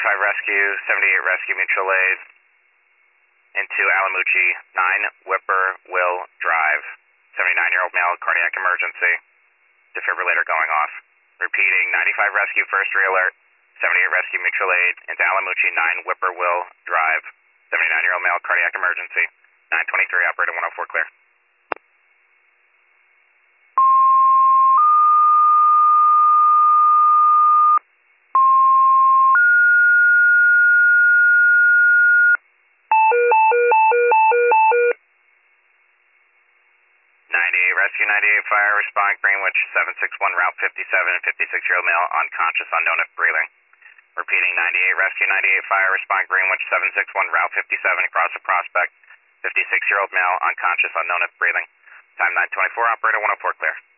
95 rescue, 78 rescue, mutual aid. Into Alamucci, 9 Whippoorwill Drive. 79-year-old male, cardiac emergency. Defibrillator going off. Repeating, 95 rescue, first re-alert. 78 rescue, mutual aid. Into Alamucci, 9 Whippoorwill Drive. 79-year-old male, cardiac emergency. 923, operator 104, clear. Rescue 98 fire, respond Greenwich 761 Route 57, 56-year-old male, unconscious, unknown if breathing. Repeating, 98 rescue 98 fire, respond Greenwich 761 Route 57, across the prospect, 56-year-old male, unconscious, unknown if breathing. Time 924, operator 104, clear.